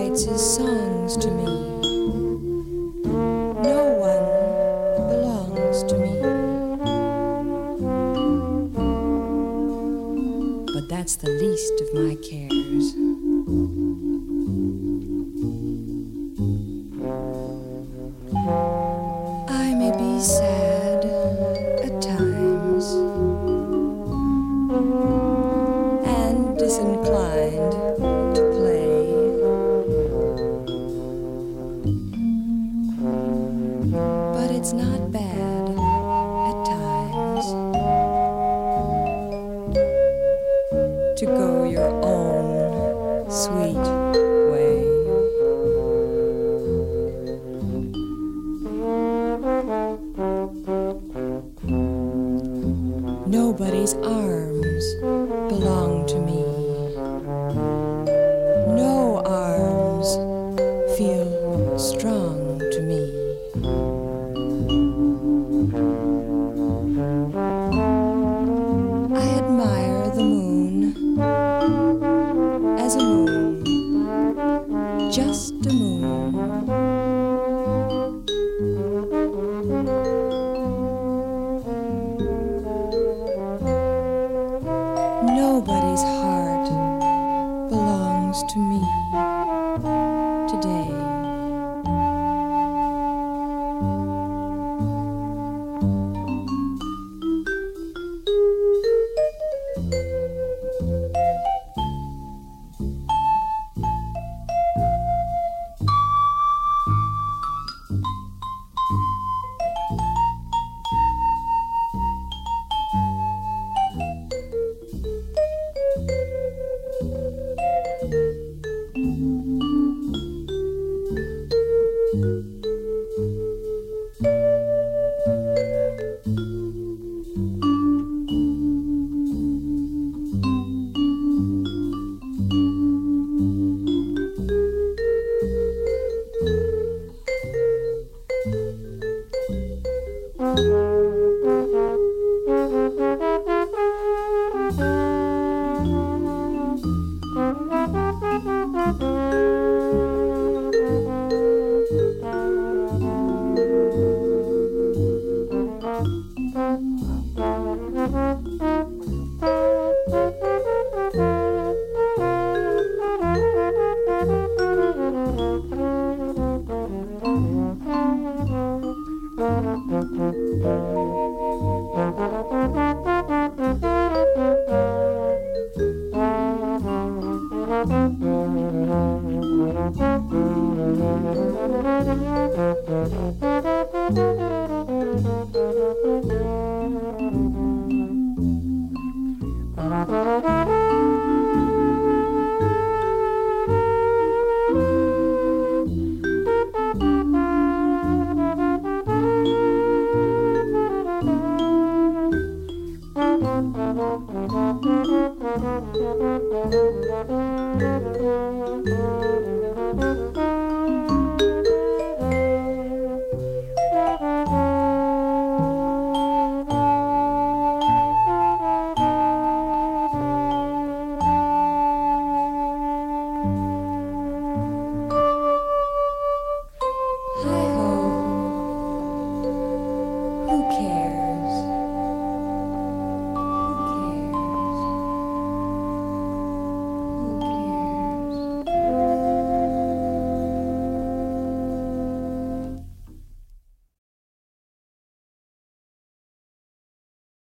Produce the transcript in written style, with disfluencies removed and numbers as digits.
writes his songs to me. No one belongs to me. But that's the least of my cares. I may be sad at times and disinclined to play, but it's not bad at times to go your own sweet way. Nobody's arms belong to me. No arms feel strong to me. I admire the moon as a moon, just a moon. Nobody's heart belongs to me today.